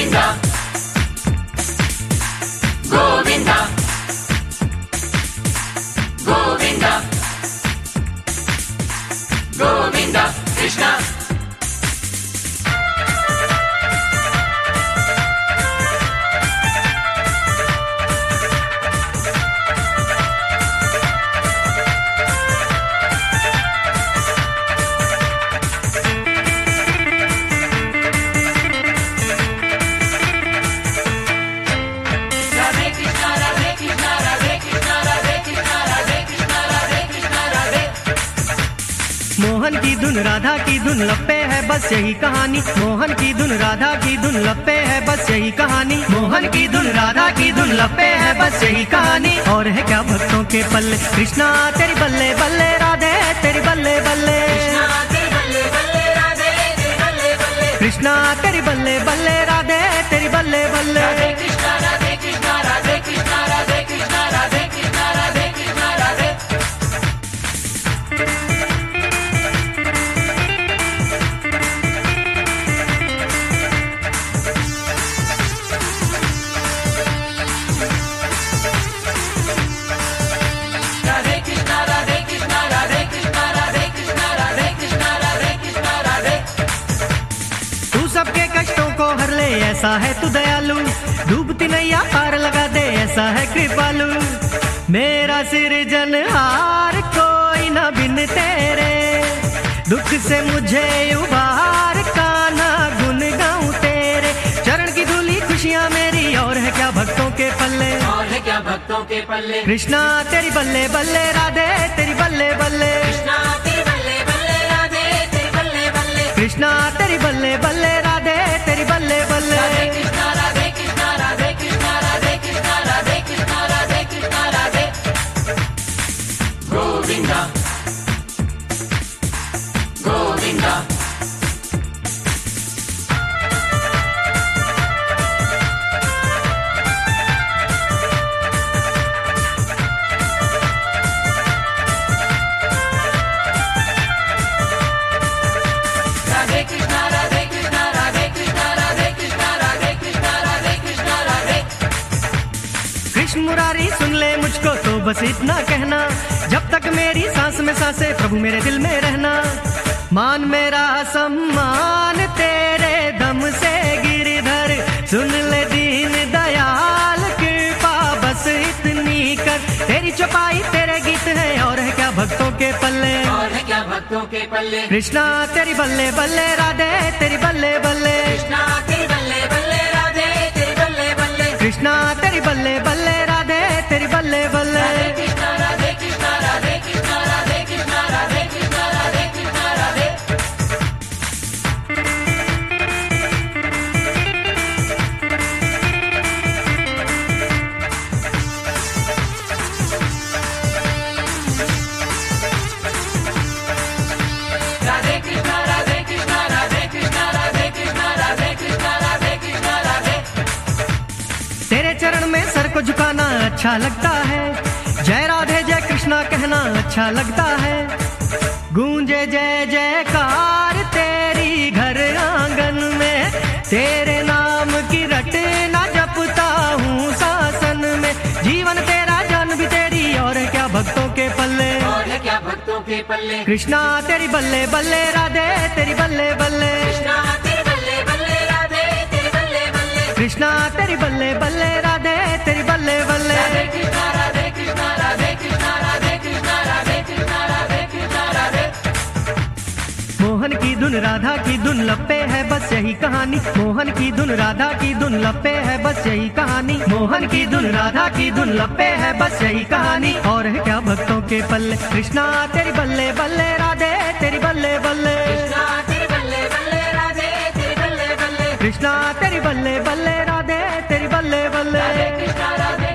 गोविंदा गोविंदा गोविंदा गोविंदा कृष्णा मोहन की धुन राधा की धुन लपे है बस यही कहानी। मोहन की धुन राधा की धुन लपे है बस यही कहानी। मोहन की धुन राधा की धुन लपे है बस यही कहानी। और है क्या भक्तों के पल्ले कृष्णा तेरी बल्ले बल्ले राधे तेरी बल्ले बल्ले। कृष्णा तेरी बल्ले बल्ले राधे तेरी बल्ले बल्ले। कृष्णा राधे कृष्णा राधे कृष्णा राधे कृष्णा राधे कृष्णा राधे कृष्णा राधे। सबके कष्टों को हर ले ऐसा है तू दयालु। डूबती नैया पार लगा दे ऐसा है कृपालु। मेरा सृजनहार कोई न बिन तेरे। दुख से मुझे उबार कान्हा गुन गाऊं तेरे। चरण की धूली खुशियां मेरी और है क्या भक्तों के पल्ले। और है क्या भक्तों के पल्ले। कृष्णा तेरी बल्ले बल्ले राधे तेरी बल्ले बल्ले। कृष्णा तेरी बल्ले बल्ले राधे तेरी बल्ले बल्ले। कृष्णा तेरी बल्ले बल्ले राधे तेरी बल्ले बल्ले। कृष्णा राधे कृष्णा राधे कृष्णा राधे कृष्णा राधे कृष्णा राधे कृष्णा राधे। गोविंदा गोविंदा राधे कृष्णा राधे कृष्णा राधे कृष्णा राधे कृष्णा राधे कृष्णा राधे कृष्णा राधे। कृष्ण मुरारी सुन ले मुझको तो बस इतना कहना। जब तक मेरी सांस में सांसे प्रभु मेरे दिल में रहना। मान मेरा सम्मान तेरे दम से गिरधर। सुन ले दीन दयाल कृपा बस इतनी कर। तेरी चौपाई तेरे गीत है और है क्या भक्तों के पल्ले। और है क्या भक्तों के पल्ले। कृष्णा तेरी बल्ले बल्ले राधे तेरी बल्ले बल्ले। कृष्णा तेरी बल्ले बल्ले राधे तेरी बल्ले बल्ले। कृष्णा तेरी बल्ले बल्ले राधे तेरी बल्ले बल्ले। कृष्णा राधे कृष्णा राधे कृष्णा राधे कृष्णा राधे कृष्णा राधे कृष्णा राधे। राधे कृष्णा राधे कृष्णा राधे कृष्णा राधे कृष्णा राधे कृष्णा राधे कृष्णा राधे। तेरे चरण में सर को झुकाना अच्छा लगता है। जय राधे जय कृष्णा कहना अच्छा लगता है। गूंजे जय जयकार तेरी घर आंगन में। तेरे नाम की रटना जपता हूँ शासन में। जीवन तेरा जान भी तेरी और है क्या भक्तों के पल्ले। और है क्या भक्तों के पल्ले। कृष्णा तेरी बल्ले बल्ले राधे तेरी बल्ले बल्ले। कृष्णा तेरी बल्ले बल्ले राधे तेरी बल्ले बल्ले। कृष्णा तेरी बल्ले बल्ले राधे तेरी बल्ले बल्ले। कृष्णा राधे कृष्णा राधे कृष्णा राधे कृष्णा राधे कृष्णा राधे कृष्णा राधे। मोहन की धुन राधा की धुन लपे है बस यही कहानी। मोहन की धुन राधा की धुन लपे है बस यही कहानी। मोहन की धुन राधा की धुन लपे है बस यही कहानी। और है क्या भक्तों के पल्ले। कृष्णा तेरी बल्ले बल्ले राधे तेरी बल्ले बल्ले। कृष्णा तेरी बल्ले बल्ले राधे तेरी बल्ले बल्ले। कृष्णा तेरी बल्ले बल्ले राधे तेरी बल्ले बल्ले। कृष्णा राधे